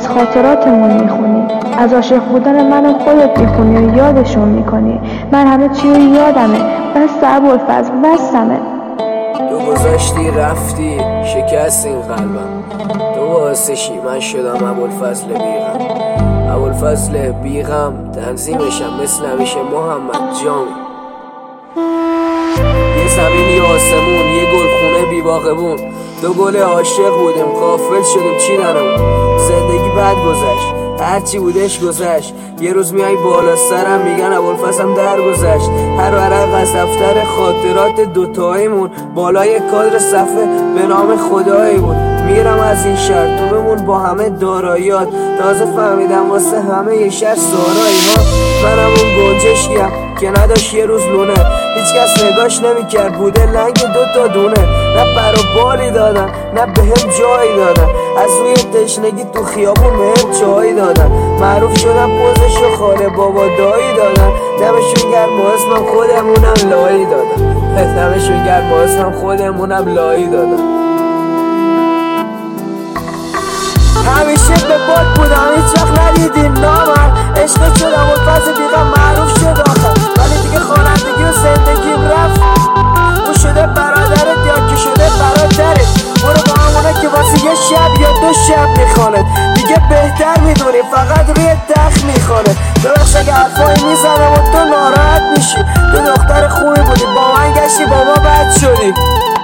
از خاطراتمون میخونی، از عاشق بودن من و خودت میخونی و یادشون میکنی. من همه چی رو یادمه، بس ابوالفضل بسمه. تو گذاشتی رفتی شکست این قلبم، تو واسشی من شدم ابوالفضل بیغم. ابوالفضل بیغم تنظیمشم مثل همیشه محمد جان. یه زمین یه آسمون، یه گل خونه بی باغبون، دو گل عاشق بودیم غافل شدیم چی درمون. زندگی بد گذشت، هرچی بودش گذشت. یه روز میای بالا سرم میگن ابوالفضلم درگذشت. هر ورق از دفتر خاطرات دوتاییمون بالای کادر صفحه به نام خدایی بود. میرم از این شهر تو بمون با همه داراییات. تازه فهمیدم واسه همه یه شهر سارایی ها. منم اون گنجشکیم که نداشت یه روز لونه، هیچ کس نگاش نمیکرد بوده لنگ دوتا دونه. نه پر و بالی دادن نه بهم جایی دادن، از روی تشنگی تو خیابون بهم چایی دادن. معروف شدم پوزشو خاله بابا دایی دادن. دمشون گرم با اسمم خودمونم لایی دادن. دمشون گرم با اسمم خودمونم لایی دادن. همیشه به باد بودم هیچ وقت ندیدین نامم. عشق شدم ابوالفضل بیغم معروف شد آخر، ولی دیگه خوانندگی و زندگیم رفت. تو شده برادرت یا که شده برادرت، برو با همونه که واسه یه شب یا دو شب میخواند. دیگه بهتر میدونی فقط روی تخت میخوانه. ببخش اگه حرفایی میزنم و تو ناراحت میشی. تو دختر خوبی بودی با من گشتی با ما بد شدی.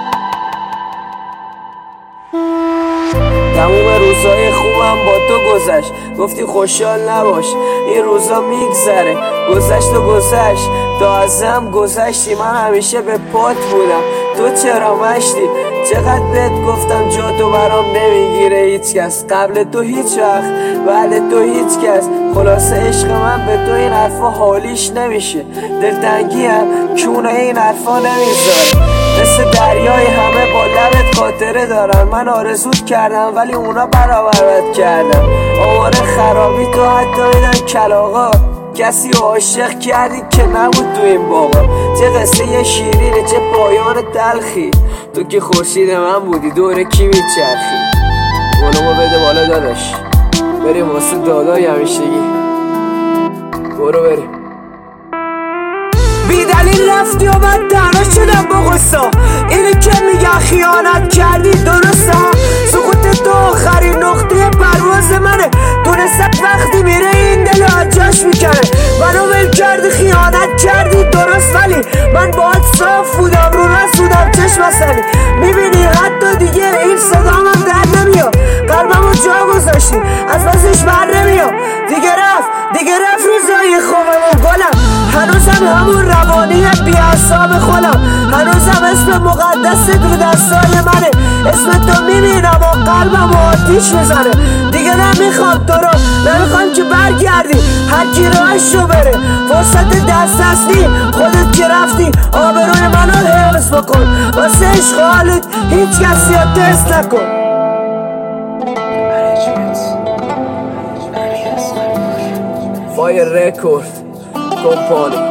تموم روزای خوبم با تو گذشت، گفتی خوشحال نباش این روزا میگذره. گذشت و گذشت تا ازم گذشتی، من همیشه به پات بودم تو چرا مشتی. چقدر بهت گفتم جا تو برام نمیگیره هیچ کس، قبل تو هیچ وقت بعد تو هیچ کس. خلاصه عشق من به تو این حرفا حالیش نمیشه، دلتنگی هم کونه این حرفا نمیذاره. مثل دریای همه با لبت خاطره دارن، من آرزوت کردم ولی اونا برآورد کردن. آواره خرابی تو حتی میدن کلاغا، کسی عاشق کردی که نبود تو این باغا. چه قصه شیرینه چه پایان تلخی، تو که خورشید من بودی دوره کی میچرخی. گلومو بده بالا داداش بریم واسه دادای همیشگی، برو بریم. بی دلیل رفتی و من تنها شدم با غصه، اینی که میگن خیانت کردی درسته. سکوت تو آخرین نقطه پرواز منه، دونستم وقتی میره این دل آجاش میکنه. منو ول کردی خیانت کردی درست، ولی من باهات صاف بودم رو راست بودم چشم اصلی. میبینی حتی دیگه این صدامم در نمیاد، قلبمو جا گذاشتی از واسش بر نمیاد. دیگه رفت روزای خوبم و گلم، هنوزم همون روانی بی‌عصاب خودم. هنوزم اسم مقدس رو دستای منه، اسم تو میبینم و قلبم آتیش میزنه. دیگه نمیخوام تو رو، نمیخوام که برگردی، هر کی راهشو بره. فرصت دست اصلی خودت که رفتی، آبروی منو حفظ بکن. واسه عشق حالت هیچ کسی ها تست نکن. Fire Record Company.